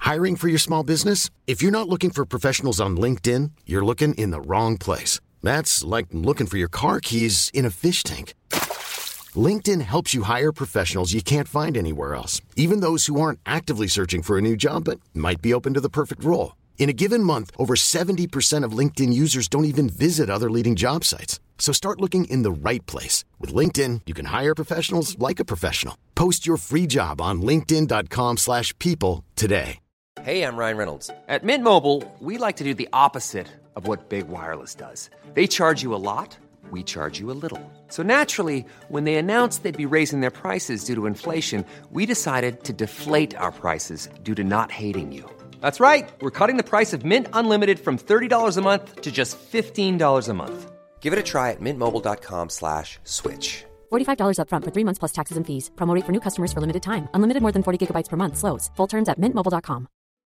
Hiring for your small business? If you're not looking for professionals on LinkedIn, you're looking in the wrong place. That's like looking for your car keys in a fish tank. LinkedIn helps you hire professionals you can't find anywhere else, even those who aren't actively searching for a new job but might be open to the perfect role. In a given month, over 70% of LinkedIn users don't even visit other leading job sites. So start looking in the right place. With LinkedIn, you can hire professionals like a professional. Post your free job on linkedin.com/people today. Hey, I'm Ryan Reynolds. At Mint Mobile, we like to do the opposite of what Big Wireless does. They charge you a lot, we charge you a little. So naturally, when they announced they'd be raising their prices due to inflation, we decided to deflate our prices due to not hating you. That's right. We're cutting the price of Mint Unlimited from $30 a month to just $15 a month. Give it a try at mintmobile.com/switch. $45 up front for 3 months plus taxes and fees. Promo rate for new customers for limited time. Unlimited more than 40 gigabytes per month slows. Full terms at mintmobile.com.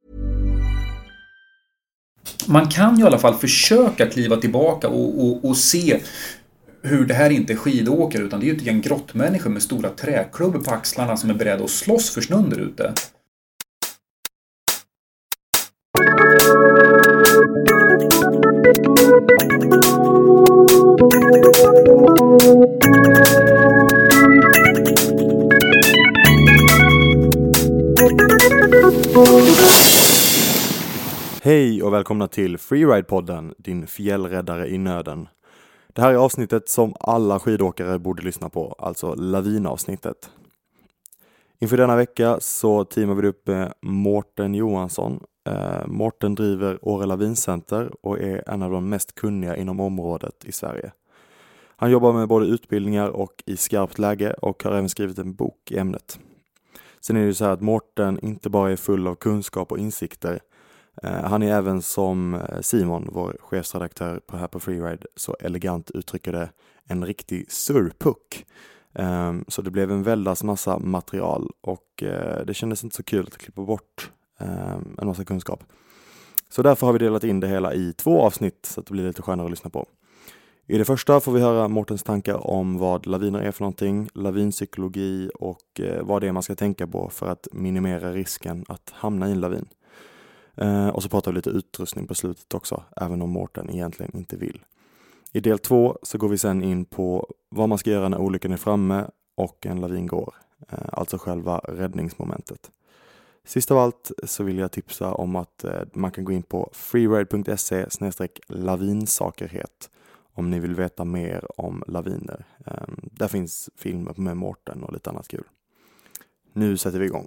Man kan ju i alla fall försöka kliva tillbaka och se hur det här inte är skidåkare, utan det är ju en grottmänniska med stora träklubbor på axlarna som är beredd att slåss för snön där ute. Hej och välkomna till Freeride-podden, din fjällräddare i nöden. Det här är avsnittet som alla skidåkare borde lyssna på, alltså lavinavsnittet. Inför denna vecka så teamar vi upp med Mårten Johansson. Mårten driver Åre Lavincenter och är en av de mest kunniga inom området i Sverige. Han jobbar med både utbildningar och i skarpt läge och har även skrivit en bok i ämnet. Sen är det ju så här att Mårten inte bara är full av kunskap och insikter. Han är även, som Simon, vår chefsredaktör här på Freeride, så elegant uttrycker det, en riktig surpuck. Så det blev en väldans massa material och det kändes inte så kul att klippa bort en massa kunskap. Så därför har vi delat in det hela i 2 avsnitt så att det blir lite skönare att lyssna på. I det första får vi höra Mårtens tankar om vad laviner är för någonting, lavinpsykologi och vad det är man ska tänka på för att minimera risken att hamna i en lavin. Och så pratar vi lite utrustning på slutet också, även om Mårten egentligen inte vill. I del 2 så går vi sen in på vad man ska göra när olyckan är framme och en lavin går. Alltså själva räddningsmomentet. Sist av allt så vill jag tipsa om att man kan gå in på freeride.se/lavinsakerhet om ni vill veta mer om laviner. Där finns filmer med Mårten och lite annat kul. Nu sätter vi igång.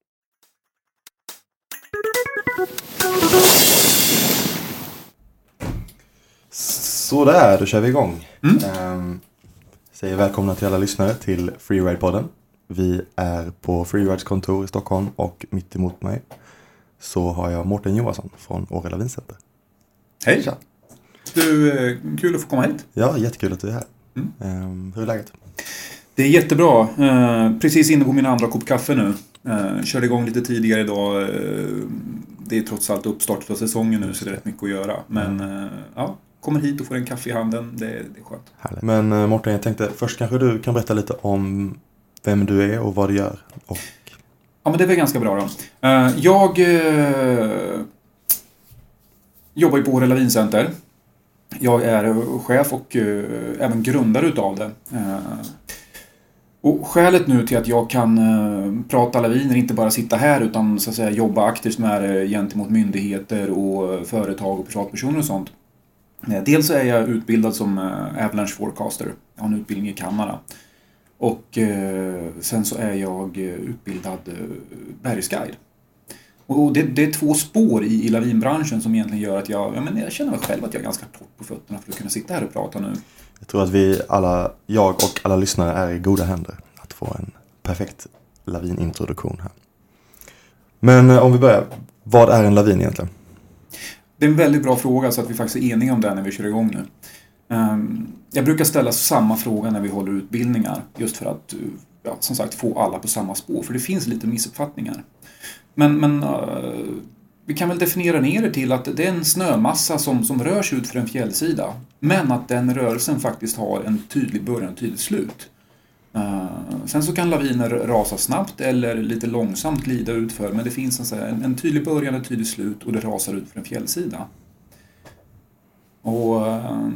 Så där, då kör vi igång. Säger välkomna till alla lyssnare till Freeride-podden. Vi är på Freerides kontor i Stockholm och mitt emot mig så har jag Mårten Johansson från Åre Lavincenter. Hej! Tja. Du, kul att få komma hit. Ja, jättekul att du är här. Hur är läget? Det är jättebra. Precis inne på min andra kopp kaffe nu. Körde igång lite tidigare idag. Det är trots allt uppstart av säsongen nu så det är rätt mycket att göra. Men ja, kommer hit och får en kaffe i handen. Det är skönt. Härligt. Men Mårten, jag tänkte först kanske du kan berätta lite om vem du är och vad du gör. Ja, men det är väl ganska bra då. Jag jobbar ju på Åre Lavincenter. Jag är chef och även grundare utav det. Och skälet nu till att jag kan prata laviner, inte bara sitta här utan så att säga jobba aktivt med gentemot myndigheter och företag och privatpersoner och sånt. Dels så är jag utbildad som Avalanche Forecaster. Jag har en utbildning i Kanada. Och sen så är jag utbildad bergsguide. Och det är 2 spår i lavinbranschen som egentligen gör att jag känner mig själv att jag är ganska torrt på fötterna för att kunna sitta här och prata nu. Jag tror att jag och alla lyssnare är i goda händer att få en perfekt lavinintroduktion här. Men om vi börjar, vad är en lavin egentligen? Det är en väldigt bra fråga så att vi faktiskt är eniga om det när vi kör igång nu. Jag brukar ställa samma fråga när vi håller utbildningar just för att som sagt få alla på samma spår, för det finns lite missuppfattningar. Men vi kan väl definiera ner det till att det är en snömassa som rör sig ut för en fjällsida, men att den rörelsen faktiskt har en tydlig början och tydligt slut. Sen så kan laviner rasa snabbt eller lite långsamt glida utför, men det finns en tydlig början, ett tydligt slut och det rasar ut för en fjällsida. Och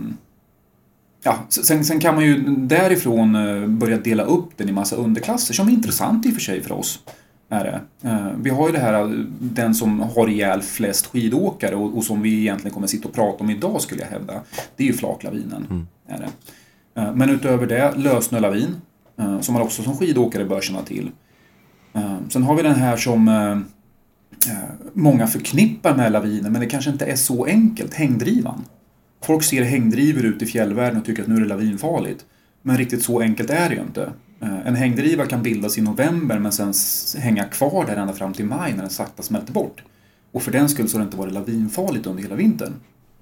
sen kan man ju därifrån börja dela upp den i massa underklasser som är intressant i och för sig för oss. Vi har ju det här, den som har ihjäl flest skidåkare och som vi egentligen kommer sitta och prata om idag skulle jag hävda. Det är ju flaklavinen. Men utöver det, lösnölavin, som man också som skidåkare bör känna till. Sen har vi den här som många förknippar med laviner, men det kanske inte är så enkelt, hängdrivan. Folk ser hängdrivor ut i fjällvärlden och tycker att nu är det lavinfarligt. Men riktigt så enkelt är det ju inte. En hängdriva kan bildas i november men sen hänga kvar där ända fram till maj när den sakta smälter bort. Och för den skull så har det inte varit lavinfarligt under hela vintern.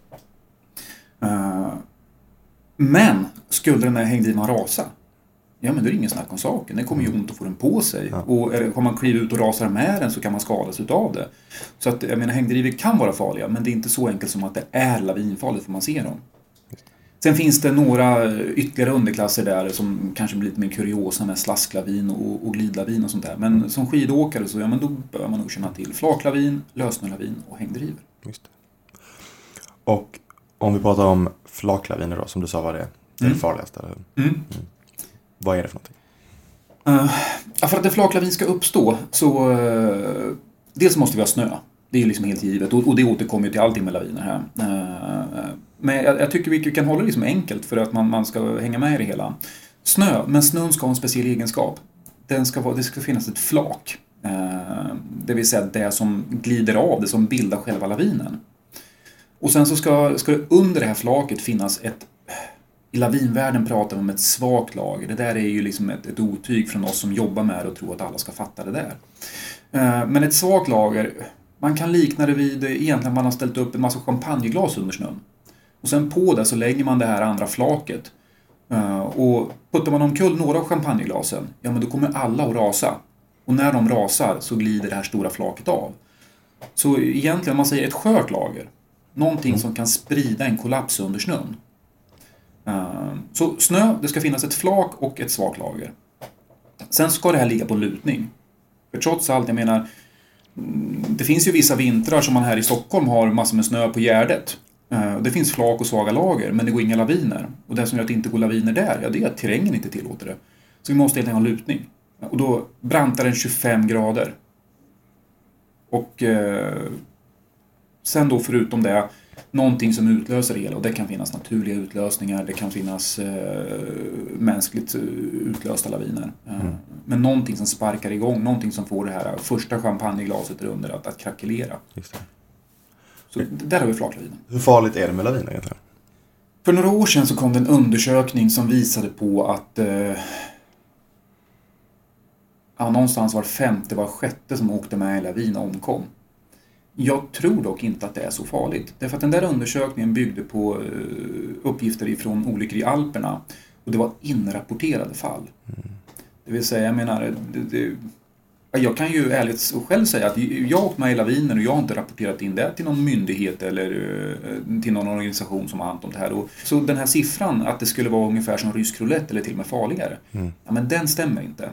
Men skulle den här hängdrivan rasa, ja men det är ingen snack om saken. Det kommer ju ont att få den på sig. Ja. Och om man kliver ut och rasar med den så kan man skadas utav det. Så att, jag menar, hängdrivor kan vara farliga, men det är inte så enkelt som att det är lavinfarligt för man ser dem. Sen finns det några ytterligare underklasser där som kanske blir lite mer kuriosa med slasklavin och glidlavin och sånt där. Men som skidåkare så då bör man nog känna till flaklavin, lösnölavin och hängdrivor. Just det. Och om vi pratar om flaklaviner då, som du sa var det är det farligaste. Vad är det för någonting? För att en flaklavin ska uppstå så dels måste vi ha snö. Det är liksom helt givet och det återkommer till allting med laviner här. Men jag tycker vi kan hålla det liksom enkelt för att man ska hänga med i det hela. Men snön ska ha en speciell egenskap. Det ska finnas ett flak. Det vill säga det som glider av, det som bildar själva lavinen. Och sen så ska det under det här flaket finnas i lavinvärlden pratar vi om ett svagt lager. Det där är ju liksom ett otyg från oss som jobbar med det och tror att alla ska fatta det där. Men ett svagt lager, man kan likna det vid egentligen man har ställt upp en massa champagneglas under snön. Och sen på det så lägger man det här andra flaket. Och puttar man omkull några av champagneglasen, ja men då kommer alla att rasa. Och när de rasar så glider det här stora flaket av. Så egentligen man säger ett skört lager. Någonting som kan sprida en kollaps under snön. Så snö, det ska finnas ett flak och ett svagt lager. Sen ska det här ligga på lutning. För trots allt, jag menar, det finns ju vissa vintrar som man här i Stockholm har massor med snö på Gärdet. Det finns flak och svaga lager, men det går inga laviner. Och det som gör att det inte går laviner där, ja det är att terrängen inte tillåter det. Så vi måste helt enkelt ha lutning. Och då brantar den 25 grader. Och sen då förutom det, någonting som utlöser det hela. Och det kan finnas naturliga utlösningar, det kan finnas mänskligt utlösta laviner. Men någonting som sparkar igång, någonting som får det här första champagneglaset under att krackelera. Just det. Så där har vi flaklavinen. Hur farligt är det med laviner egentligen? För några år sedan så kom det en undersökning som visade på att någonstans var 50, var sjätte som åkte med i lavin omkom. Jag tror dock inte att det är så farligt. Därför att den där undersökningen byggde på uppgifter ifrån olyckor i Alperna. Och det var inrapporterade fall. Det vill säga, jag menar, jag kan ju ärligt själv säga att jag har åkt med i laviner och jag har inte rapporterat in det till någon myndighet eller till någon organisation som har hand om det här. Och så den här siffran att det skulle vara ungefär som rysk roulette eller till och med farligare. Ja, men den stämmer inte.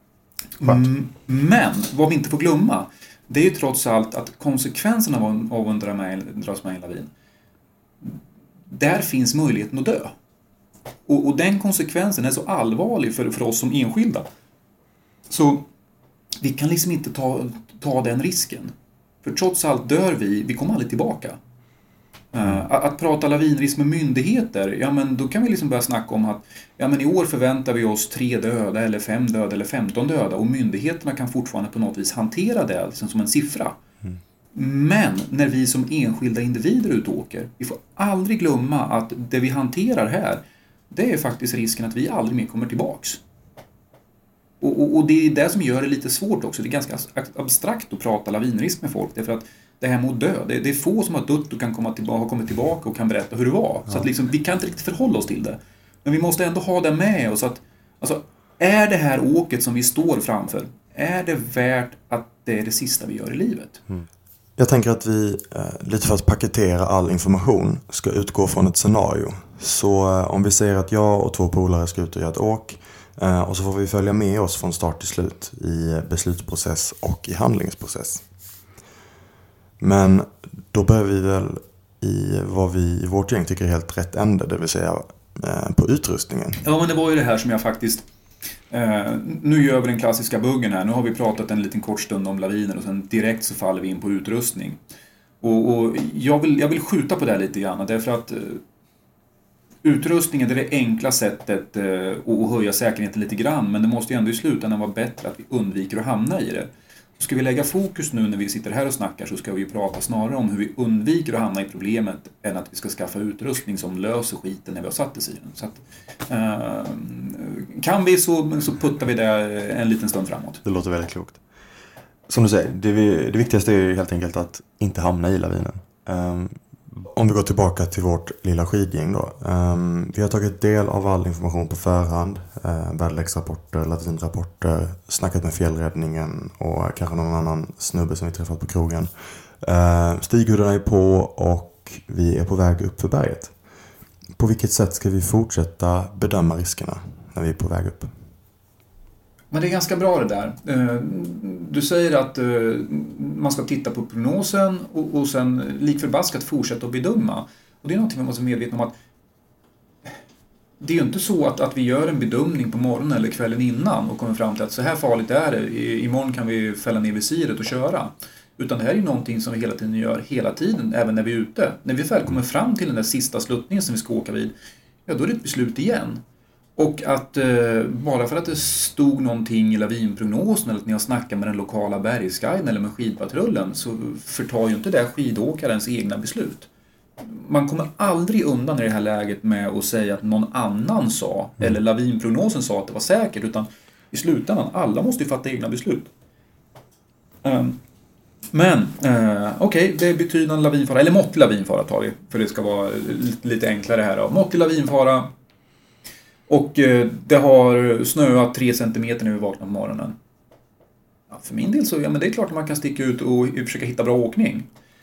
Men vad vi inte får glömma, det är ju trots allt att konsekvenserna av att dras med en lavin, där finns möjligheten att dö. Och den konsekvensen är så allvarlig för oss som enskilda. Så vi kan liksom inte ta den risken. För trots allt dör vi kommer aldrig tillbaka. Att prata lavinrisk med myndigheter, ja men då kan vi liksom börja snacka om att ja men i år förväntar vi oss 3 döda eller 5 döda eller 15 döda och myndigheterna kan fortfarande på något vis hantera det liksom som en siffra. Men när vi som enskilda individer utåker, vi får aldrig glömma att det vi hanterar här, det är faktiskt risken att vi aldrig mer kommer tillbaks. Och det är det som gör det lite svårt också. Det är ganska abstrakt att prata lavinrisk med folk. Därför att det här med att dö, det är få som har dött och kan har kommit tillbaka och kan berätta hur det var. Så att liksom, vi kan inte riktigt förhålla oss till det. Men vi måste ändå ha det med oss. Att, alltså, är det här åket som vi står framför, är det värt att det är det sista vi gör i livet? Jag tänker att vi, lite för att paketera all information, ska utgå från ett scenario. Så om vi säger att jag och 2 polare ska ut och göra ett åk. Och så får vi följa med oss från start till slut i beslutsprocess och i handlingsprocess. Men då börjar vi väl i vad vi i vårt gäng tycker är helt rätt ände, det vill säga på utrustningen. Ja, men det var ju det här som jag faktiskt... nu gör vi den klassiska buggen här. Nu har vi pratat en liten kort stund om laviner och sen direkt så faller vi in på utrustning. Och jag vill skjuta på det här lite grann, därför att utrustningen är det enkla sättet att höja säkerheten lite grann, men det måste ju ändå i slutändan vara bättre att vi undviker att hamna i det. Ska vi lägga fokus nu när vi sitter här och snackar, så ska vi ju prata snarare om hur vi undviker att hamna i problemet än att vi ska skaffa utrustning som löser skiten när vi har satt oss i den. Så att, kan vi så puttar vi det en liten stund framåt. Det låter väldigt klokt. Som du säger, det viktigaste är ju helt enkelt att inte hamna i lavinen. Om vi går tillbaka till vårt lilla skidgäng då. Vi har tagit del av all information på förhand. Väderleksrapporter, lavinrapporter, snackat med fjällräddningen och kanske någon annan snubbe som vi träffat på krogen. Stighuddarna är på och vi är på väg upp för berget. På vilket sätt ska vi fortsätta bedöma riskerna när vi är på väg upp? Men det är ganska bra det där. Du säger att man ska titta på prognosen och sen likförbaskat fortsätta att bedöma. Och det är någonting man måste vara medveten om, att det är ju inte så att vi gör en bedömning på morgonen eller kvällen innan och kommer fram till att så här farligt är det. Imorgon kan vi fälla ner visiret och köra. Utan det här är ju någonting som vi hela tiden gör hela tiden, även när vi är ute. När vi väl kommer fram till den där sista sluttningen som vi ska åka vid, ja då är det ett beslut igen. Och att bara för att det stod någonting i lavinprognosen eller att ni har snackat med den lokala bergsguiden eller med skidpatrullen, så förtar ju inte det skidåkarens egna beslut. Man kommer aldrig undan i det här läget med att säga att någon annan sa eller lavinprognosen sa att det var säkert, utan i slutändan, alla måste ju fatta egna beslut. Men okej, det är betydande lavinfara, eller måttlig lavinfara tar vi, för det ska vara lite enklare här då. Måttlig lavinfara. Och det har snöat 3 centimeter när vi vaknar på morgonen. Ja, för min del så, ja men det är klart att man kan sticka ut och försöka hitta bra åkning.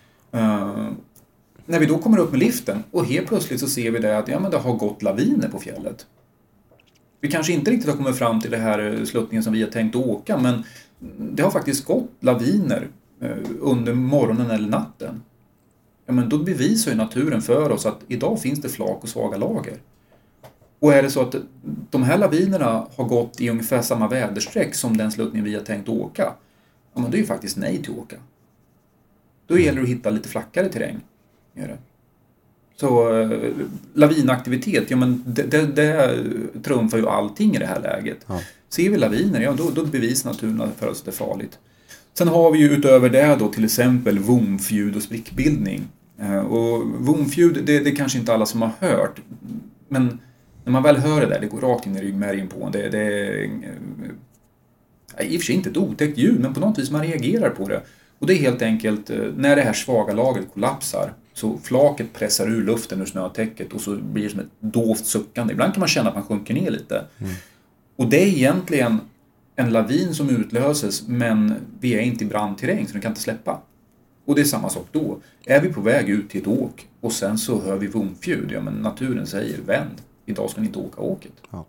När vi då kommer upp med liften och helt plötsligt så ser vi det att ja, men det har gått laviner på fjället. Vi kanske inte riktigt har kommit fram till det här sluttningen som vi har tänkt åka, men det har faktiskt gått laviner under morgonen eller natten. Ja, men då bevisar ju naturen för oss att idag finns det flak och svaga lager. Och är det så att de här lavinerna har gått i ungefär samma vädersträck som den sluttning vi har tänkt åka, ja, men det är ju faktiskt nej till att åka. Då gäller det att hitta lite flackare terräng. Gör det. Så lavinaktivitet, ja men det trumfar ju allting i det här läget. Ja. Ser vi laviner, ja då bevisar naturen för oss att det är farligt. Sen har vi ju utöver det då till exempel vomfljud och sprickbildning. Och vomfljud, det kanske inte alla som har hört, men när man väl hör det går rakt in i ryggmärgen på en. Det är i och för sig inte ett otäckt ljud, men på något vis man reagerar på det. Och det är helt enkelt när det här svaga lagret kollapsar, så flaket pressar ur luften ur snötäcket och så blir det som ett dovt suckande. Ibland kan man känna att man sjunker ner lite. Och det är egentligen en lavin som utlöses, men vi är inte i brandterräng så den kan inte släppa. Och det är samma sak då. Är vi på väg ut till ett åk och sen så hör vi vomfljud, ja men naturen säger vänd. Idag ska ni inte åka åket. Ja.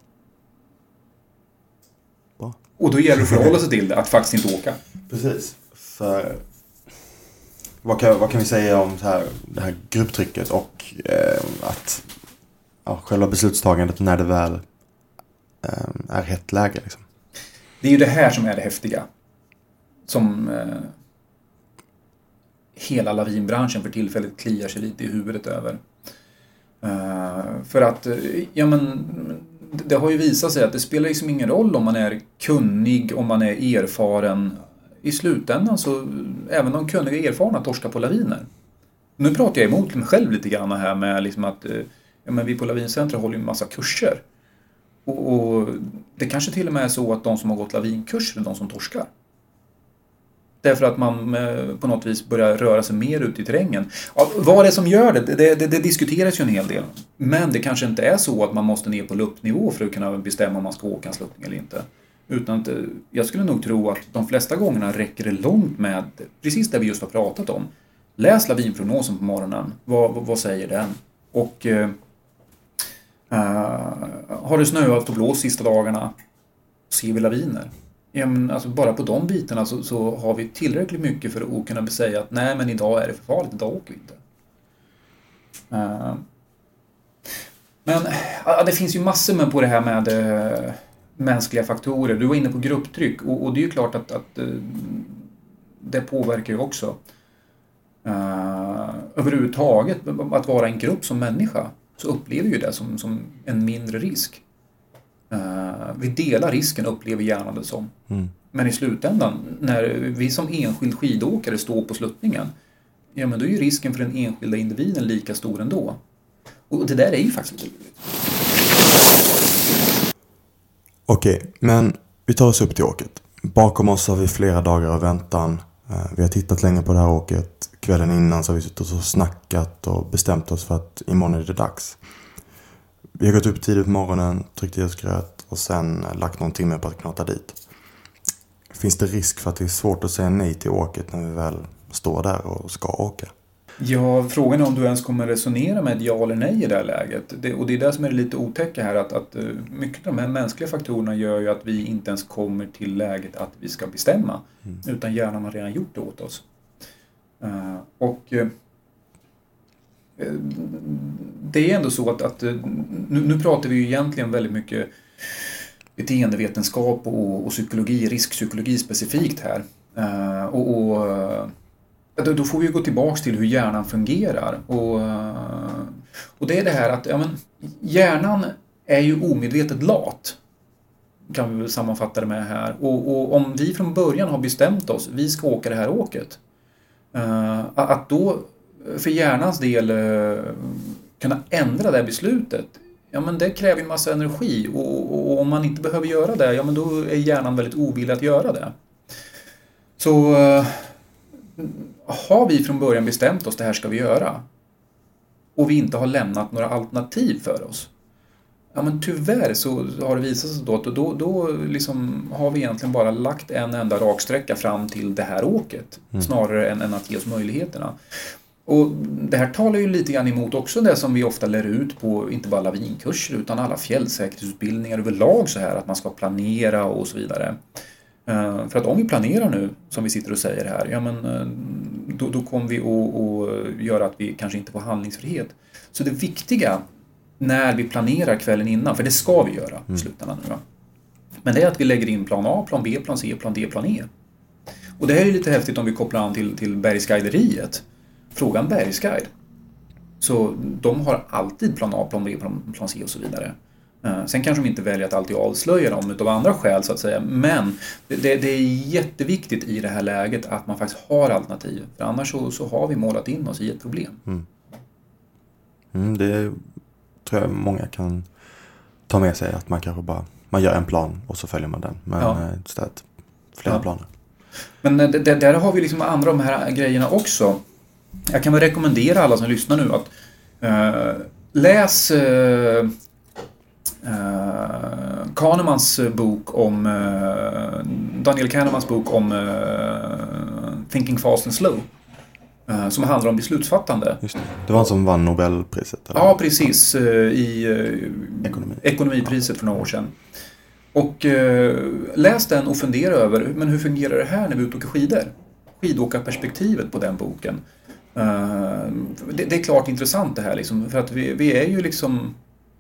Bra. Och då gäller det att förhålla sig till det, att faktiskt inte åka. Precis. För vad kan vi säga om det här grupptrycket och att själva beslutstagandet när det väl är rätt läge liksom. Det är ju det här som är det häftiga. Som hela lavinbranschen för tillfället kliar sig lite i huvudet över. För att ja men det har ju visat sig att det spelar liksom ingen roll om man är kunnig, om man är erfaren. I slutändan så även de kunniga och erfarna torskar på laviner. Nu pratar jag emot mig själv lite grann här med liksom att ja men vi på Lavincentra håller ju en massa kurser. Och det kanske till och med är så att de som har gått lavinkurser är de som torskar. Därför att man på något vis börjar röra sig mer ut i terrängen. Ja, vad är det som gör det diskuteras ju en hel del. Men det kanske inte är så att man måste ner på luppnivå för att kunna bestämma om man ska åka en sluttning eller inte. Utan att, jag skulle nog tro att de flesta gångerna räcker det långt med precis det vi just har pratat om. Läs lavinprognosen på morgonen. Vad säger den? Och har det snöat och blåst sista dagarna? ser vi laviner. Ja, men alltså bara på de bitarna så har vi tillräckligt mycket för att kunna säga att nej, men idag är det för farligt, idag åker vi inte. Men det finns ju massor med på det här med mänskliga faktorer. Du var inne på grupptryck och det är ju klart att det påverkar ju också. Överhuvudtaget att vara en grupp som människa så upplever ju det som en mindre risk. Vi delar risken, upplever hjärnan det som. Men i slutändan, när vi som enskild skidåkare står på sluttningen, ja, men då är ju risken för den enskilda individen lika stor ändå. Och det där är ju faktiskt roligt. Okej, men vi tar oss upp till åket. Bakom oss har vi flera dagar av väntan. Vi har tittat länge på det här åket. Kvällen innan så har vi suttit och snackat och bestämt oss för att imorgon är det dags. Vi har gått upp tidigt på morgonen, tryckt i oss gröt och sen lagt någon timme på att knata dit. Finns det risk för att det är svårt att säga nej till åket när vi väl står där och ska åka? Ja, frågan är om du ens kommer resonera med ett ja eller nej i det här läget. Och det är det som är lite otäcka här, att mycket av de här mänskliga faktorerna gör ju att vi inte ens kommer till läget att vi ska bestämma. Utan hjärnan har redan gjort det åt oss. Det är ändå så att nu pratar vi ju egentligen väldigt mycket beteendevetenskap och psykologi, riskpsykologi specifikt här. Då får vi gå tillbaks till hur hjärnan fungerar. Och det är det här att hjärnan är ju omedvetet lat. Kan vi väl sammanfatta det med här. Och om vi från början har bestämt oss, vi ska åka det här åket. Att då för hjärnans del kunna ändra det här beslutet, ja, men det kräver en massa energi. Och om man inte behöver göra det, ja, men då är hjärnan väldigt ovillig att göra det. Så har vi från början bestämt oss, det här ska vi göra, och vi inte har lämnat några alternativ för oss, ja, men tyvärr så har det visat sig då liksom har vi egentligen bara lagt en enda raksträcka fram till det här åket, snarare än att ge oss möjligheterna. Och det här talar ju lite grann emot också det som vi ofta lär ut på, inte bara lavinkurser utan alla fjällsäkerhetsutbildningar överlag, så här att man ska planera och så vidare. För att om vi planerar nu, som vi sitter och säger här, ja, men då kommer vi att göra att vi kanske inte får handlingsfrihet. Så det viktiga när vi planerar kvällen innan, för det ska vi göra i slutändan nu, men det är att vi lägger in plan A, plan B, plan C, plan D, plan E. Och det här är lite häftigt om vi kopplar an till bergsguideriet. Frågan bergsguide. Så de har alltid plan A, plan B, plan C och så vidare. Sen kanske de inte väljer att alltid avslöja dem utav andra skäl så att säga. Men det är jätteviktigt i det här läget att man faktiskt har alternativ. För annars så har vi målat in oss i ett problem. Det tror jag många kan ta med sig. Att man kanske bara man gör en plan och så följer man den. Men istället flera planer. Men där har vi liksom andra de här grejerna också. Jag kan väl rekommendera alla som lyssnar nu att läs Kahnemans bok om Daniel Kahnemans bok om Thinking Fast and Slow, som handlar om beslutsfattande. Just det. Det var han som vann Nobelpriset, eller? Ja, precis, i ekonomipriset för några år sedan. Och läs den och fundera över, men hur fungerar det här när vi åker skidor? Skidåkarperspektivet på den boken. Det är klart intressant det här liksom, för att vi är ju liksom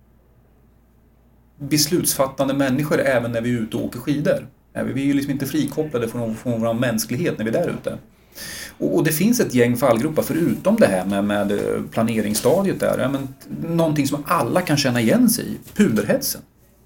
beslutsfattande människor även när vi är ute och åker skidor. Vi är ju liksom inte frikopplade från vår mänsklighet när vi är där ute. Och det finns ett gäng fallgropar förutom det här med planeringsstadiet där. Ja, men någonting som alla kan känna igen sig i, puderhetsen.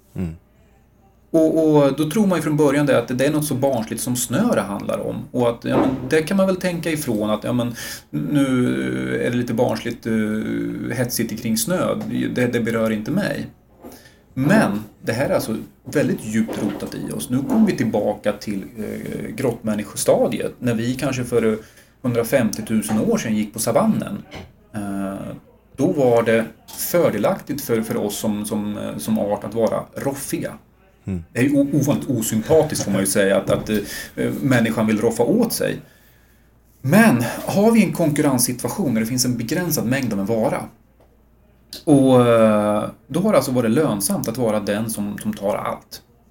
Och då tror man ju från början att det är något så barnsligt som snö det handlar om. Och att det kan man väl tänka ifrån att nu är det lite barnsligt hetsigt kring snö. Det berör inte mig. Men det här är alltså väldigt djupt rotat i oss. Nu kommer vi tillbaka till grottmänniskostadiet. När vi kanske för 150 000 år sedan gick på savannen. Då var det fördelaktigt för oss som art att vara roffiga. Det är ju ovanligt osympatiskt får man ju säga att människan vill roffa åt sig. Men har vi en konkurrenssituation där det finns en begränsad mängd av en vara, och då har det alltså varit lönsamt att vara den som tar allt.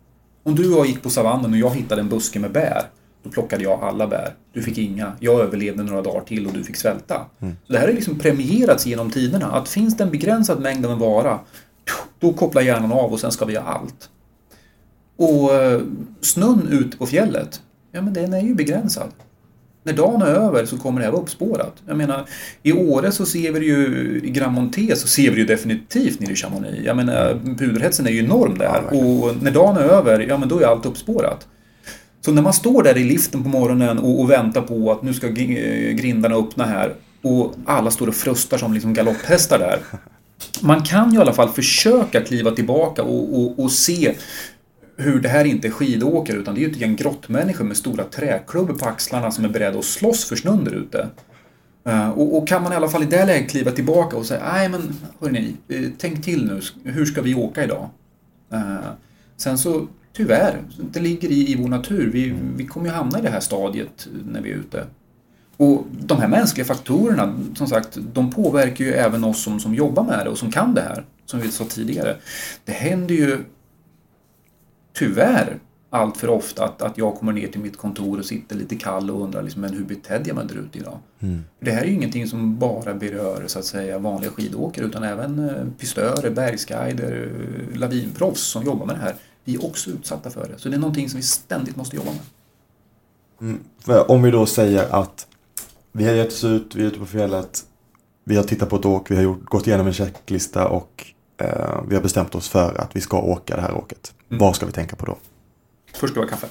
Om du och jag gick på savannen och jag hittade en buske med bär, då plockade jag alla bär. Du fick inga. Jag överlevde några dagar till och du fick svälta. Så det här är liksom premierats genom tiderna. Att finns det en begränsad mängd av en vara, då kopplar hjärnan av och sen ska vi göra allt. Och snön ute på fjället, ja men den är ju begränsad. När dagen är över så kommer det här vara uppspårat. Jag menar, i Åre så ser vi det ju, i Grand Monté så ser vi det ju definitivt nere i Chamonix. Jag menar, puderhetsen är ju enorm där. Och när dagen är över, ja men då är allt uppspårat. Så när man står där i liften på morgonen och väntar på att nu ska grindarna öppna här och alla står och frustar som liksom galopphästar där. Man kan ju i alla fall försöka kliva tillbaka och se hur det här inte är skidåkare utan det är ju en grottmänniska med stora träklubbor på axlarna som är beredd att slåss för snön där ute. Och kan man i alla fall i det läget kliva tillbaka och säga nej men hörni, tänk till nu, hur ska vi åka idag? Sen så tyvärr, det ligger i vår natur. Vi kommer ju hamna i det här stadiet när vi är ute. Och de här mänskliga faktorerna, som sagt, de påverkar ju även oss som jobbar med det och som kan det här, som vi sa tidigare. Det händer ju tyvärr allt för ofta att jag kommer ner till mitt kontor och sitter lite kall och undrar liksom, men hur betedde jag mig där ute idag? Det här är ju ingenting som bara berör så att säga vanliga skidåkare utan även pistörer, bergsguider, lavinproffs som jobbar med det här. Vi är också utsatta för det. Så det är någonting som vi ständigt måste jobba med. Om vi då säger att vi har gett oss ut, vi är ute på fjället, vi har tittat på ett åk, vi har gått igenom en checklista och vi har bestämt oss för att vi ska åka det här åket. Vad ska vi tänka på då? Först ska vi ha kaffe.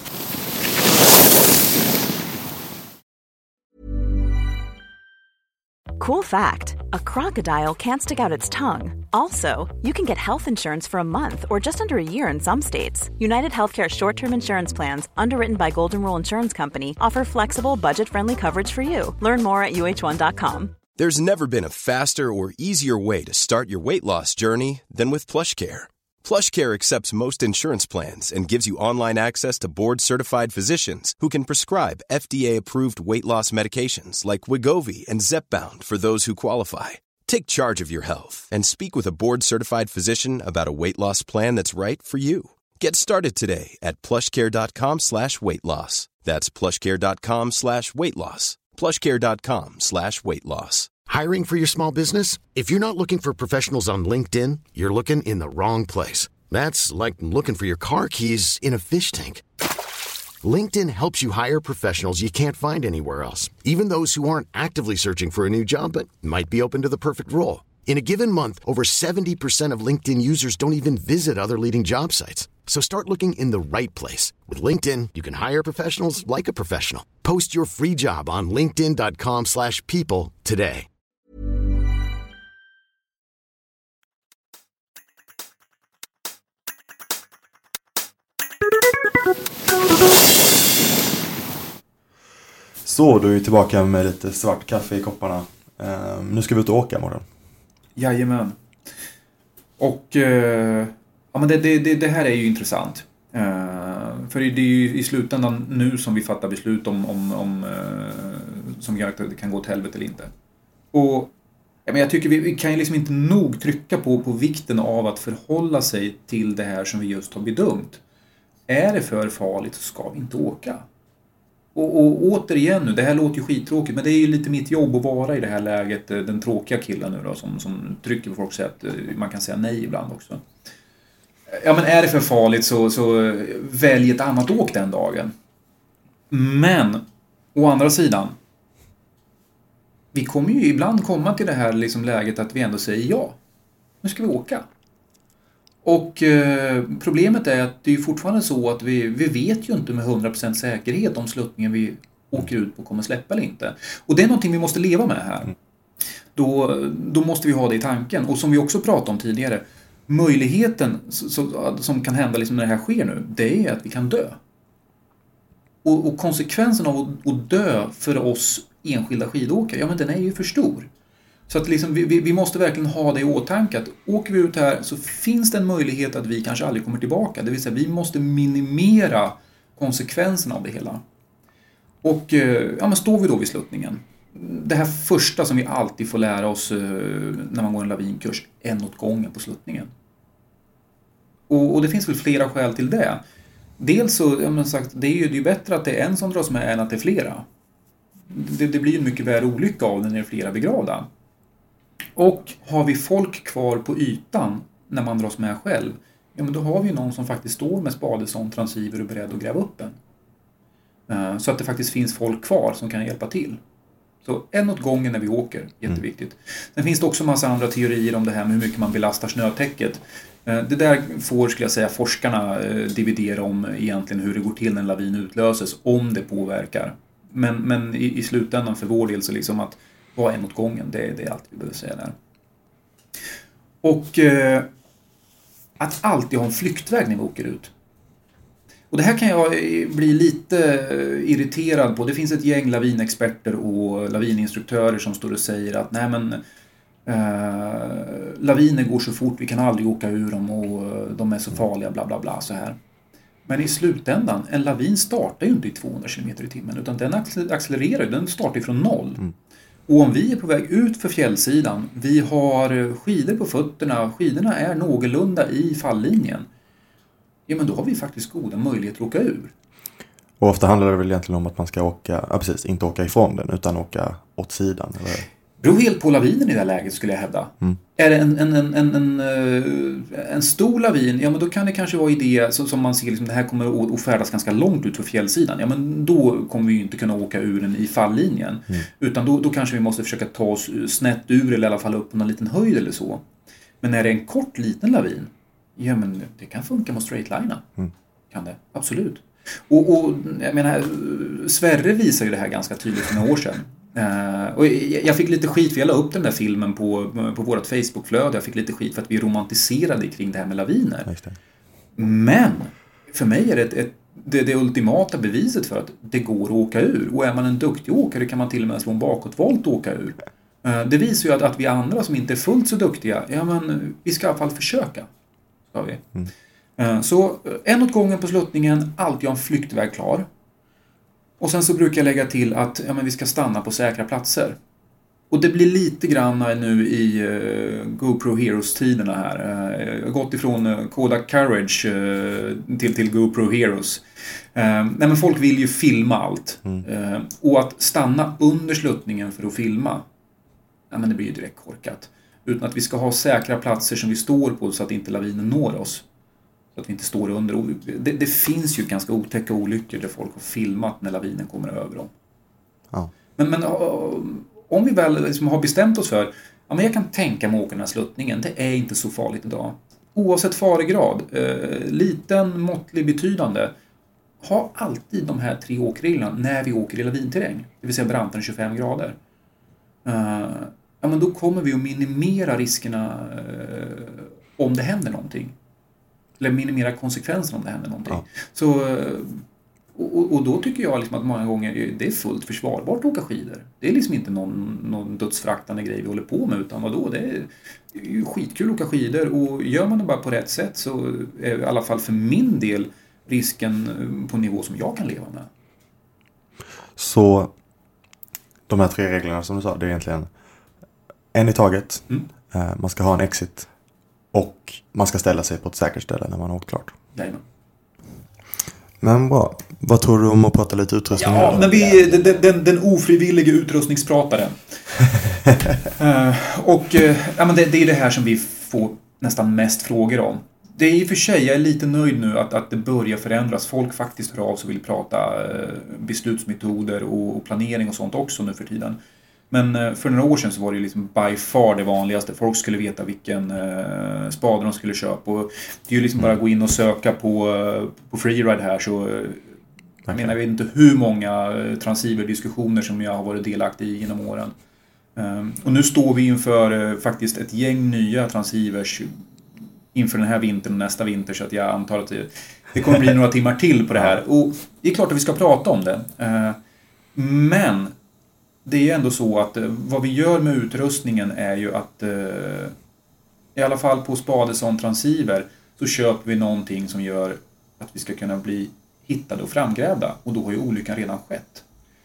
Cool fact, a crocodile can't stick out its tongue. Also, you can get health insurance for a month or just under a year in some states. United Healthcare short-term insurance plans, underwritten by Golden Rule Insurance Company, offer flexible, budget-friendly coverage for you. Learn more at uh1.com. There's never been a faster or easier way to start your weight loss journey than with PlushCare. PlushCare accepts most insurance plans and gives you online access to board-certified physicians who can prescribe FDA-approved weight loss medications like Wegovy and Zepbound for those who qualify. Take charge of your health and speak with a board-certified physician about a weight loss plan that's right for you. Get started today at plushcare.com/weightloss. That's plushcare.com/weightloss. plushcare.com/weightloss. Hiring for your small business? If you're not looking for professionals on LinkedIn, you're looking in the wrong place. That's like looking for your car keys in a fish tank. LinkedIn helps you hire professionals you can't find anywhere else, even those who aren't actively searching for a new job but might be open to the perfect role. In a given month, over 70% of LinkedIn users don't even visit other leading job sites. So start looking in the right place. With LinkedIn, you can hire professionals like a professional. Post your free job on linkedin.com/people today. Så, då är vi tillbaka med lite svart kaffe i kopparna. Nu ska vi ut och åka imorgon. Jajamän. Och ja, men det här är ju intressant. För det är ju i slutändan nu som vi fattar beslut om som gör att det kan gå till helvete eller inte. Och ja, men jag tycker vi kan ju liksom inte nog trycka på vikten av att förhålla sig till det här som vi just har bedömt. Är det för farligt så ska vi inte åka. Och återigen nu, det här låter ju skittråkigt, men det är ju lite mitt jobb att vara i det här läget, den tråkiga killen nu då, som trycker på folk så att man kan säga nej ibland också. Ja, men är det för farligt så välj ett annat åk den dagen. Men, å andra sidan, vi kommer ju ibland komma till det här liksom läget att vi ändå säger ja. Nu ska vi åka. Och problemet är att det är fortfarande så att vi vet ju inte med 100% säkerhet om sluttningen vi åker ut på kommer släppa eller inte. Och det är någonting vi måste leva med här. Då måste vi ha det i tanken. Och som vi också pratade om tidigare, möjligheten som kan hända liksom när det här sker nu, det är att vi kan dö. Och konsekvensen av att dö för oss enskilda skidåkare, ja men den är ju för stor. Så att liksom vi måste verkligen ha det i åtanke att åker vi ut här så finns det en möjlighet att vi kanske aldrig kommer tillbaka. Det vill säga vi måste minimera konsekvenserna av det hela. Och ja, men står vi då vid sluttningen. Det här första som vi alltid får lära oss när man går en lavinkurs, en åt gången på sluttningen. Och det finns väl flera skäl till det. dels så, det är ju bättre att det är en som dras med än att det är flera. Det blir ju mycket värre olycka av när det är flera begravda. Och har vi folk kvar på ytan när man dras med själv, men då har vi någon som faktiskt står med spade som transceiver och beredd att gräva upp en. Så att det faktiskt finns folk kvar som kan hjälpa till. Så en åt gången när vi åker, jätteviktigt. Sen finns det också en massa andra teorier om det här med hur mycket man belastar snötäcket. Det där får, skulle jag säga, forskarna dividera om egentligen hur det går till när en lavin utlöses, om det påverkar. Men i slutändan för vår del så liksom att vara en åt gången, det är allt vi behöver säga där. Och att alltid ha en flyktväg när vi åker ut. Och det här kan jag bli lite irriterad på. Det finns ett gäng lavinexperter och lavininstruktörer som står och säger att nej men laviner går så fort, vi kan aldrig åka ur dem och de är så farliga, bla bla bla så här. Men i slutändan, en lavin startar ju inte i 200 km i timmen utan den accelererar, den startar från noll. Och om vi är på väg ut för fjällsidan, vi har skidor på fötterna, skidorna är någorlunda i falllinjen, ja men då har vi faktiskt goda möjligheter att åka ur. Och ofta handlar det väl egentligen om att man ska åka, inte åka ifrån den utan åka åt sidan, eller? Det beror helt på lavinen i det här läget skulle jag hävda. Är det en stor lavin, ja men då kan det kanske vara idé som man ser liksom, det här kommer att färdas ganska långt ut för fjällsidan. Ja men då kommer vi ju inte kunna åka ur den i falllinjen. Utan då kanske vi måste försöka ta oss snett ur eller i alla fall upp på en liten höjd eller så. Men är det en kort liten lavin, ja men det kan funka med straightlina. Kan det, absolut. Och jag menar, Sverre visar ju det här ganska tydligt för några år sedan. Och jag fick lite skit för jag la upp den där filmen på vårt Facebookflöde. Jag fick lite skit för att vi romantiserade kring det här med laviner. Men för mig är det ultimata beviset för att det går att åka ur. Och är man en duktig åkare kan man till och med slå en bakåtvolt och åka ur. Det visar ju att vi andra som inte är fullt så duktiga, ja men vi ska i alla fall försöka. Ska vi. Så en åt gången på sluttningen, alltid ha en flyktväg klar. Och sen så brukar jag lägga till att vi ska stanna på säkra platser. Och det blir lite grann nu i GoPro Heroes-tiderna här. Jag har gått ifrån Kodak Courage till GoPro Heroes. Men folk vill ju filma allt. Och att stanna under sluttningen för att filma, det blir ju direkt korkat. Utan att vi ska ha säkra platser som vi står på så att inte lavinen når oss. Så att vi inte står under. Det finns ju ganska otäcka olyckor där folk har filmat när lavinen kommer över dem. Ja. Men om vi väl liksom har bestämt oss för men jag kan tänka mig åka den här sluttningen. Det är inte så farligt idag. Oavsett faregrad, liten, måttlig, betydande, ha alltid de här 3 åkreglerna när vi åker i lavinterräng. Det vill säga branten 25 grader. Men då kommer vi att minimera riskerna om det händer någonting. Eller minimera konsekvenserna om det händer någonting. Ja. Så, och då tycker jag liksom att många gånger det är fullt försvarbart att åka skidor. Det är liksom inte någon dödsfraktande grej vi håller på med, utan vadå? Det är ju skitkul att åka skidor, och gör man det bara på rätt sätt så är i alla fall för min del risken på en nivå som jag kan leva med. Så de här 3 reglerna som du sa, det är egentligen en i taget. Man ska ha en exit. Och man ska ställa sig på ett säkert ställe när man har åkt klart. Jajamän. Men bra. Vad tror du om att prata lite utrustning? Ja, men den ofrivillige utrustningsprataren. Det är det här som vi får nästan mest frågor om. Det är i och för sig, jag är lite nöjd nu att det börjar förändras. Folk faktiskt hör av sig och vill prata beslutsmetoder och planering och sånt också nu för tiden. Men för några år sedan så var det liksom by far det vanligaste. Folk skulle veta vilken spade de skulle köpa. Och det är ju liksom bara att gå in och söka på Freeride här, så jag vet inte hur många transceiver-diskussioner som jag har varit delaktig i genom åren. Och nu står vi inför faktiskt ett gäng nya transceivers inför den här vintern och nästa vinter, så att jag antar att det kommer bli några timmar till på det här. Och det är klart att vi ska prata om det. Men det är ändå så att vad vi gör med utrustningen är ju att i alla fall på spade som transceiver så köper vi någonting som gör att vi ska kunna bli hittade och framgrävda, och då har ju olyckan redan skett.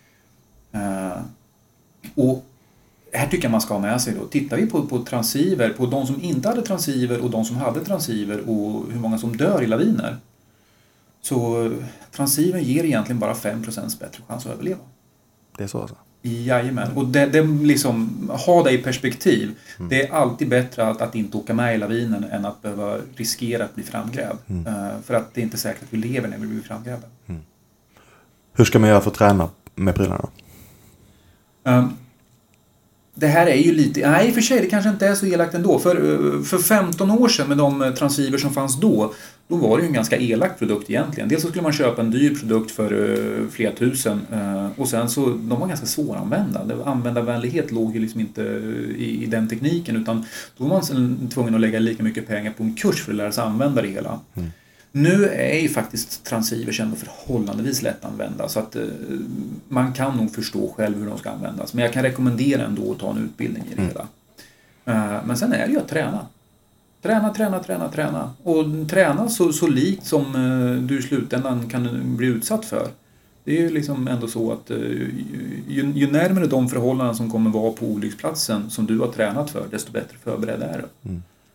Och här tycker jag man ska ha med sig då. Tittar vi på transceiver, på de som inte hade transceiver och de som hade transceiver och hur många som dör i laviner, Så transceivern ger egentligen bara 5% bättre chans att överleva. Det är så alltså? Jajamän. Och det liksom, ha det i perspektiv. Det är alltid bättre att inte åka med i lavinen än att behöva riskera att bli framgrävd. För att det är inte säkert att vi lever när vi blir framgrävda. Hur ska man göra för att träna med prylarna då? Det här är ju lite... Nej, i och för sig, det kanske inte är så elakt ändå. För 15 år sedan med de transceiver som fanns då var det ju en ganska elak produkt egentligen. Dels så skulle man köpa en dyr produkt för flera tusen. Och sen så, de var ganska svåranvända. Användarvänlighet låg ju liksom inte i den tekniken. Utan då var man tvungen att lägga lika mycket pengar på en kurs för att lära sig använda det hela. Nu är ju faktiskt transceivers ändå förhållandevis lätt att använda. Så att man kan nog förstå själv hur de ska användas. Men jag kan rekommendera ändå att ta en utbildning i det hela. Men sen är det ju att träna. Träna. Och träna så likt som du i slutändan kan bli utsatt för. Det är ju liksom ändå så att ju närmare de förhållanden som kommer vara på olycksplatsen som du har tränat för, desto bättre förberedd är du.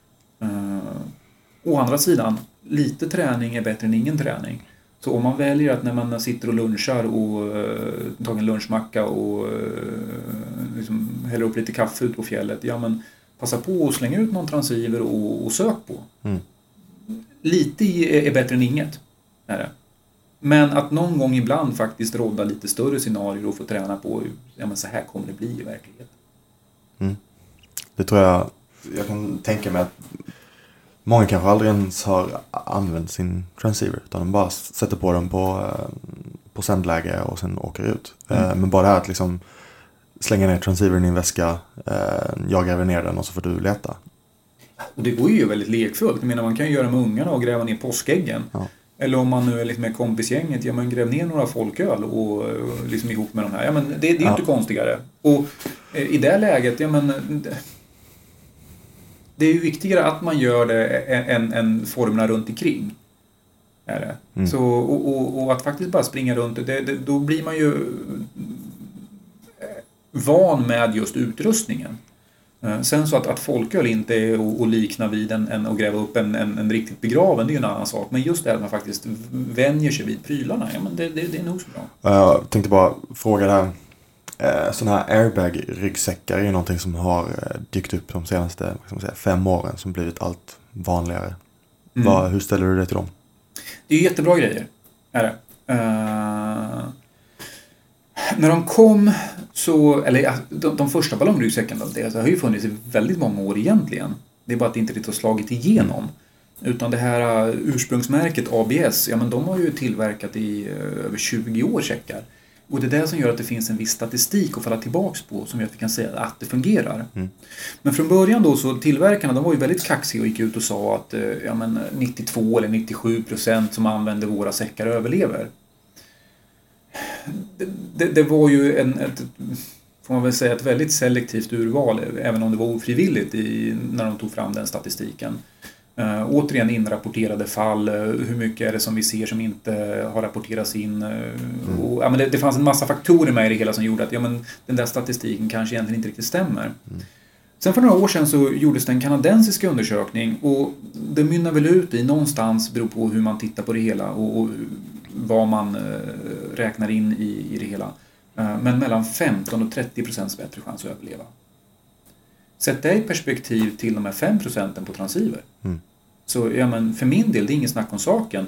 Å andra sidan, lite träning är bättre än ingen träning. Så om man väljer att när man sitter och lunchar och tar en lunchmacka och liksom häller upp lite kaffe ut på fjället, ja men passa på att slänga ut någon transceiver och sök på. Lite är bättre än inget. Är det. Men att någon gång ibland faktiskt rodda lite större scenarier och få träna på, ja men så här kommer det bli i verkligheten. Det tror jag kan tänka mig att många kanske aldrig ens har använt sin transceiver, utan de bara sätter på den på sändläge och sen åker ut. Men bara det här att liksom slänga ner transceivern i en väska, jag gräver ner den och så får du leta. Och det går ju väldigt lekfullt. Jag menar, man kan ju göra med ungarna och gräva ner påskäggen. Ja. Eller om man nu är lite med kompisgänget, ja men gräv ner några folköl och liksom ihop med de här. Ja men det är inte konstigare. Och i det läget, ja men det är ju viktigare att man gör det än formerna runt omkring. Är det. Så, och att faktiskt bara springa runt, då blir man ju van med just utrustningen. Sen så att folköl inte är att likna vid en att gräva upp en riktigt begraven, det är ju en annan sak. Men just det att man faktiskt vänjer sig vid prylarna, ja men det är nog så bra. Jag tänkte bara fråga där. Sådana här airbag-ryggsäckar är ju någonting som har dykt upp de senaste 5 åren, som blivit allt vanligare. Hur ställer du dig till dem? Det är jättebra grejer. Är det. När de kom så, eller de första ballongryggsäckarna, det har ju funnits i väldigt många år egentligen. Det är bara att det inte riktigt har slagit igenom. Utan det här ursprungsmärket ABS, ja men de har ju tillverkat i över 20 år säckar. Och det är det som gör att det finns en viss statistik att falla tillbaks på, som gör att vi kan säga att det fungerar. Men från början då, så tillverkarna, de var ju väldigt kaxiga och gick ut och sa att ja men 92 eller 97% som använder våra säckar överlever. Det var ju får man väl säga, ett väldigt selektivt urval, även om det var ofrivilligt när de tog fram den statistiken. Återigen inrapporterade fall, hur mycket är det som vi ser som inte har rapporterats in. Och, ja, men det fanns en massa faktorer med i det hela som gjorde att ja, men den där statistiken kanske egentligen inte riktigt stämmer. Sen för några år sedan så gjordes det en kanadensisk undersökning, och det mynnar väl ut i någonstans, beror på hur man tittar på det hela och vad man räknar in i det hela. Men mellan 15 och 30% bättre chans att överleva. Sätt det i perspektiv till de här 5% på transceiver. Så ja, men för min del, det är ingen snack om saken.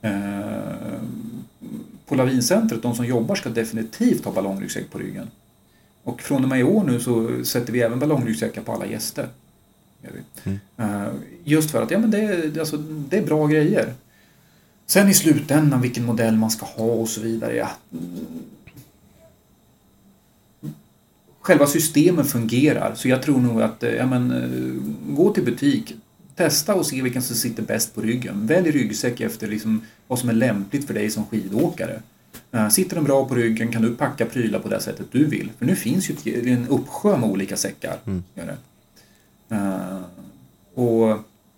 På Lavincentret, de som jobbar ska definitivt ha ballongryggsäck på ryggen. Och från och med i år nu så sätter vi även ballongryggsäckar på alla gäster. Just för att ja, men det är bra grejer. Sen i slutändan vilken modell man ska ha och så vidare. Ja. Själva systemen fungerar, så jag tror nog att gå till butik, testa och se vilken som sitter bäst på ryggen. Välj ryggsäck efter liksom vad som är lämpligt för dig som skidåkare. Sitter den bra på ryggen kan du packa prylar på det sättet du vill. För nu finns ju en uppsjö med olika säckar. Gör det. Och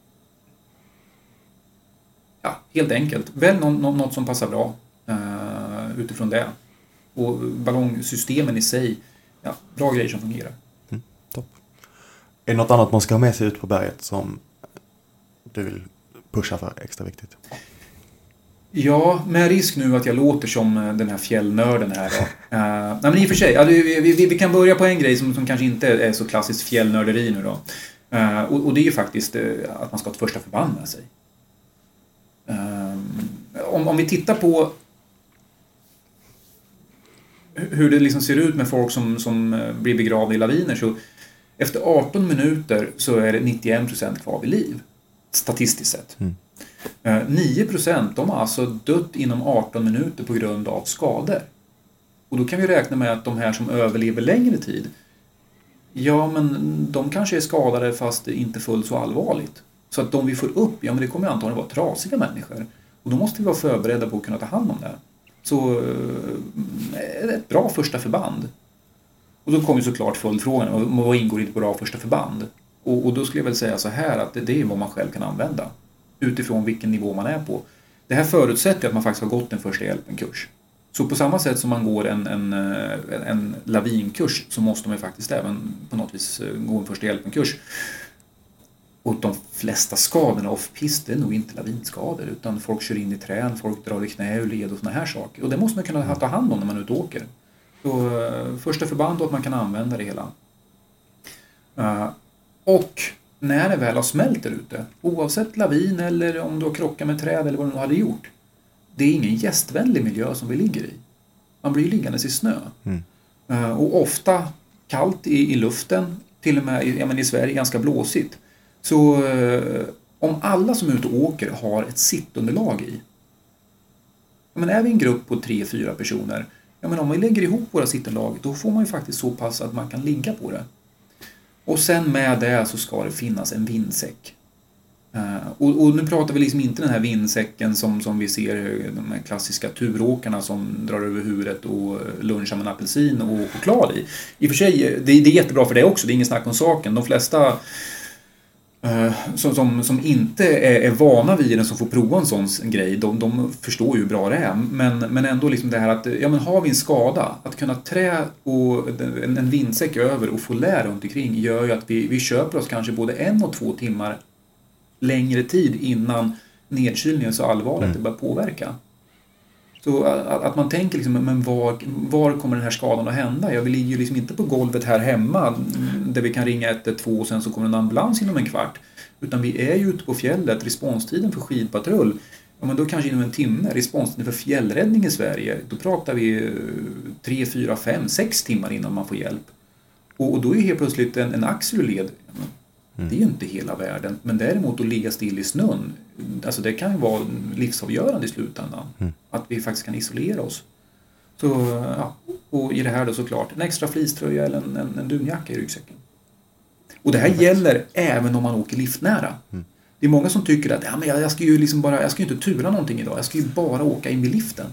ja, helt enkelt. Välj något som passar bra utifrån det. Och ballongsystemen i sig, ja, bra grejer som fungerar. Topp. Är det något annat man ska ha med sig ut på berget som du vill pusha för extra viktigt? Ja, med risk nu att jag låter som den här fjällnörden här då. Nej, men i och för sig, vi kan börja på en grej som kanske inte är så klassiskt fjällnörderi nu då. Och det är ju faktiskt att man ska ha ett första förband med sig. Om vi tittar på hur det liksom ser ut med folk som blir begravda i laviner, så efter 18 minuter så är det 91% kvar vid liv. Statistiskt sett. 9% de har alltså dött inom 18 minuter på grund av skador. Och då kan vi räkna med att de här som överlever längre tid, ja men de kanske är skadade fast det inte fullt så allvarligt. Så att de vi får upp, ja men det kommer antagligen vara trasiga människor. Och då måste vi vara förberedda på att kunna ta hand om det. Så är det ett bra första förband. Och då kommer såklart följdfrågan, vad ingår i ett bra första förband? Och då skulle jag väl säga så här att det är vad man själv kan använda. Utifrån vilken nivå man är på. Det här förutsätter att man faktiskt har gått en första hjälpen-kurs. Så på samma sätt som man går en lavinkurs så måste man ju faktiskt även på något vis gå en första hjälpen-kurs. Och de flesta skadorna off-pist är nog inte lavinskador, utan folk kör in i trän, folk drar i knä och led och såna här saker. Och det måste man kunna ta hand om när man är ute och åker. Så första förband och att man kan använda det hela. Och när det väl har smält där ute, oavsett lavin eller om du har krockat med träd eller vad du hade gjort, det är ingen gästvänlig miljö som vi ligger i. Man blir liggandes i snö. Och ofta kallt i luften, till och med i Sverige ganska blåsigt. Så om alla som är ute och åker har ett sittunderlag i, men är vi en grupp på 3-4 personer, ja men om vi lägger ihop våra sittunderlag, då får man ju faktiskt så pass att man kan ligga på det. Och sen med det så ska det finnas en vindsäck. Och nu pratar vi liksom inte den här vindsäcken som vi ser de här klassiska turåkarna som drar över huvudet och lunchar med en apelsin och choklad i. I och för sig, det är jättebra för det också, det är ingen snack om saken. De flesta som inte är vana vid den, som får prova en sån grej, de förstår ju hur bra det är. Men ändå liksom det här att, ja men har vi en skada, att kunna trä och en vindsäck över och få lä runt omkring gör ju att vi köper oss kanske både 1 och 2 timmar längre tid innan nedkylningen så allvarligt det börjar påverka. Så att man tänker liksom, men var kommer den här skadan att hända? Vi ligger ju liksom inte på golvet här hemma där vi kan ringa 112 och sen så kommer en ambulans inom en kvart. Utan vi är ju ute på fjället, responstiden för skidpatrull, ja men då kanske inom en timme. Responstiden för fjällräddning i Sverige, då pratar vi 3, 4, 5, 6 timmar innan man får hjälp. Och då är helt plötsligt en axel ur led. Det är ju inte hela världen, men däremot att ligga still i snön, alltså det kan ju vara livsavgörande i slutändan. Att vi faktiskt kan isolera oss. Så, ja, och i det här då såklart en extra fleecetröja eller en dunjacka i ryggsäcken. Och det här gäller även om man åker liftnära. Det är många som tycker att ja, men jag ska ju liksom bara, jag ska ju inte tura någonting idag, jag ska ju bara åka in vid liften.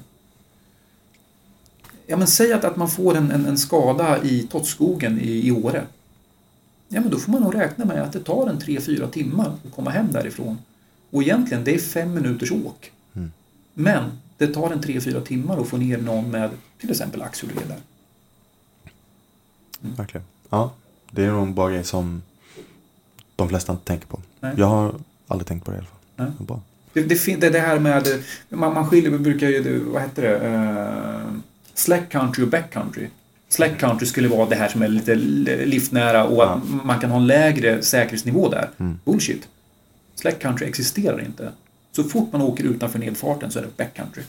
Ja men säg att man får en skada i Tottskogen i Åre. Ja men då får man nog räkna med att det tar 3-4 timmar att komma hem därifrån. Och egentligen det är 5 minuters åk. Men det tar 3-4 timmar att få ner någon med till exempel axelredar. Verkligen. Ja, det är nog en bra grej som de flesta inte tänker på. Nej. Jag har aldrig tänkt på det i alla fall. Nej. Det är bra. Det här med, man skiljer, brukar ju, vad heter det, slack country och back country. Slack country skulle vara det här som är lite liftnära och att man kan ha en lägre säkerhetsnivå där. Bullshit. Slack country existerar inte. Så fort man åker utanför nedfarten så är det back country.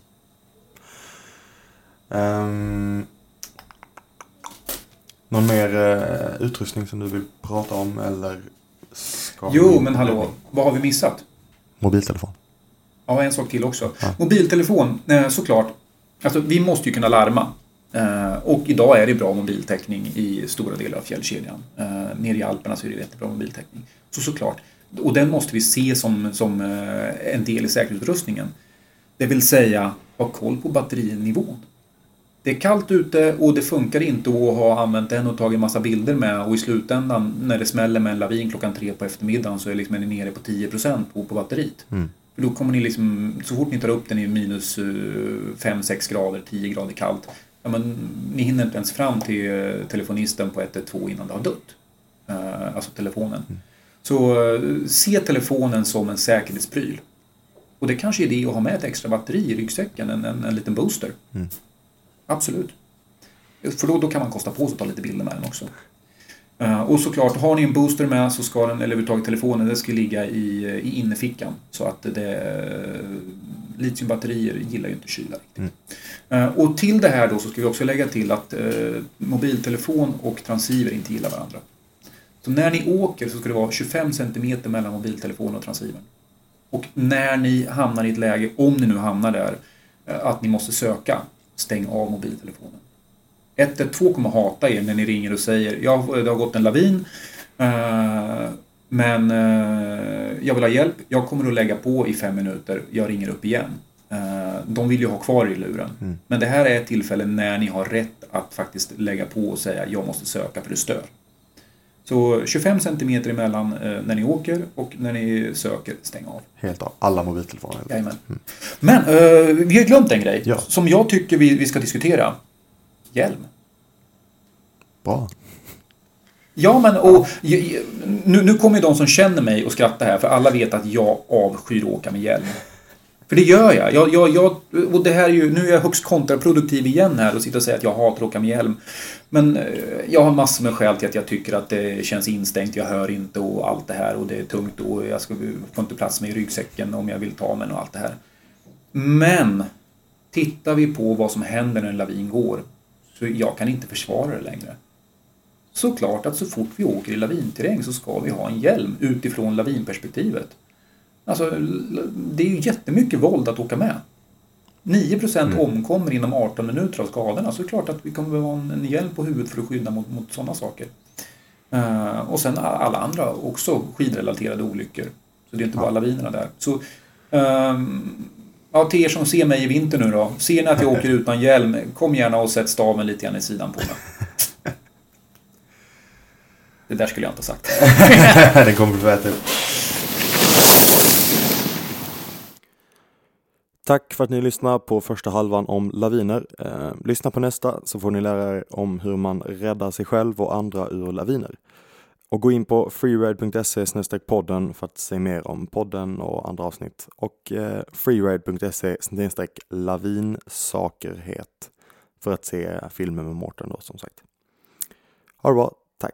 Någon mer utrustning som du vill prata om eller ska Jo, men hallå, vad har vi missat? Mobiltelefon. Ja, en sak till också. Mobiltelefon, såklart. Alltså, vi måste ju kunna larma. Och idag är det bra mobiltäckning i stora delar av fjällkedjan. Nere i Alperna så är det jättebra mobiltäckning. Så såklart. Och den måste vi se som en del i säkerhetsutrustningen. Det vill säga ha koll på batterinivån. Det är kallt ute och det funkar inte att ha använt den och tagit en massa bilder med. Och i slutändan när det smäller med en lavin 3 på eftermiddagen så är liksom ni nere på 10% på batteriet. För då kommer ni liksom, så fort ni tar upp den i minus 5-6 grader, 10 grader kallt. Ja, men ni hinner inte ens fram till telefonisten på 112 innan det har dött. Alltså telefonen. Så se telefonen som en säkerhetspryl. Och det kanske är det att ha med ett extra batteri i ryggsäcken, en liten booster. Absolut. För då kan man kosta på sig att ta lite bilder med den också. Och såklart, har ni en booster med så ska den, eller överhuvudtaget telefonen, det ska ligga i innerfickan. Så att litiumbatterier gillar ju inte kyla riktigt. Och till det här då så ska vi också lägga till att mobiltelefon och transceiver inte gillar varandra. Så när ni åker så ska det vara 25 cm mellan mobiltelefon och transceivern. Och när ni hamnar i ett läge, om ni nu hamnar där, att ni måste söka, stäng av mobiltelefonen. 112 kommer hata er när ni ringer och säger det har gått en lavin, men jag vill ha hjälp, jag kommer att lägga på i 5 minuter, jag ringer upp igen. De vill ju ha kvar i luren. Men det här är ett tillfälle när ni har rätt att faktiskt lägga på och säga jag måste söka för det stör. Så 25 cm emellan när ni åker och när ni söker, stäng av. Helt av. Alla mobiltelefoner. Jajamän. Men vi har glömt en grej som jag tycker vi ska diskutera. Hjälm. Bra. Ja, men nu kommer de som känner mig och skrattar här, för alla vet att jag avskyr åka med hjälm. För det gör jag. Och det här är ju, nu är jag högst kontraproduktiv igen här och sitter och säger att jag hatar att åka med hjälm. Men jag har massor med skäl till att jag tycker att det känns instängt, jag hör inte och allt det här, och det är tungt och jag får inte plats med i ryggsäcken om jag vill ta mig och allt det här. Men tittar vi på vad som händer när en lavin går, så jag kan inte försvara det längre. Såklart att så fort vi åker i lavinterräng så ska vi ha en hjälm utifrån lavinperspektivet. Alltså, det är ju jättemycket våld att åka med. 9% omkommer inom 18 minuter av skadorna. Så det är klart att vi kommer behöva en hjälm på huvudet för att skydda mot sådana saker. Och sen alla andra också skidrelaterade olyckor. Så det är inte bara lavinerna där. Så till er som ser mig i vinter nu då. Ser ni att jag åker utan hjälm, kom gärna och sätt staven lite grann i sidan på mig. Det där skulle jag inte ha sagt. Det kommer du äta upp. Tack för att ni lyssnar på första halvan om laviner. Lyssna på nästa så får ni lära er om hur man räddar sig själv och andra ur laviner. Och gå in på freeride.se/podden för att se mer om podden och andra avsnitt. Och freeride.se/lavinsakerhet för att se filmer med Mårten då, som sagt. Ha det bra, tack.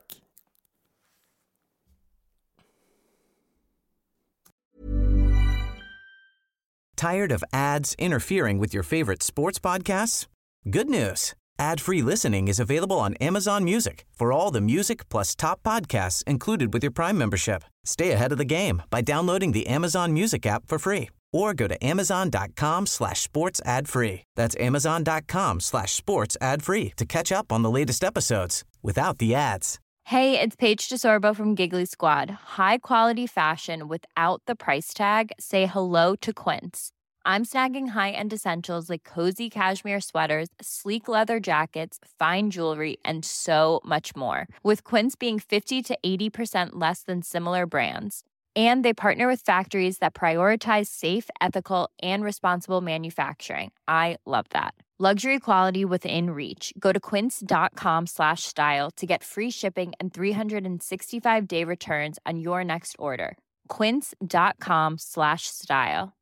Tired of ads interfering with your favorite sports podcasts? Good news. Ad-free listening is available on Amazon Music for all the music plus top podcasts included with your Prime membership. Stay ahead of the game by downloading the Amazon Music app for free or go to amazon.com/sports ad free. That's amazon.com/sports ad free to catch up on the latest episodes without the ads. Hey, it's Paige DeSorbo from Giggly Squad. High quality fashion without the price tag. Say hello to Quince. I'm snagging high-end essentials like cozy cashmere sweaters, sleek leather jackets, fine jewelry, and so much more. With Quince being 50 to 80% less than similar brands. And they partner with factories that prioritize safe, ethical, and responsible manufacturing. I love that. Luxury quality within reach. Go to quince.com/style to get free shipping and 365-day returns on your next order. Quince.com/style.